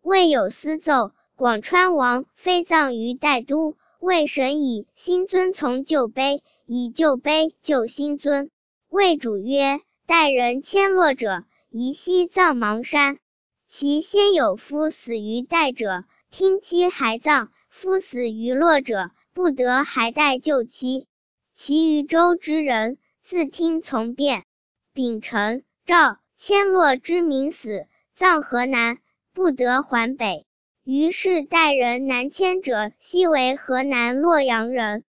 未有司奏，广川王非葬于代都，魏神以新尊从旧碑，以旧碑救新尊。魏主曰：代人迁落者，宜悉葬邙山。其先有夫死于代者，听妻还葬；夫死于洛者，不得还代救妻。其余州之人，自听从变。丙辰，赵迁洛之民死，葬河南，不得还北。于是代人南迁者，悉为河南洛阳人。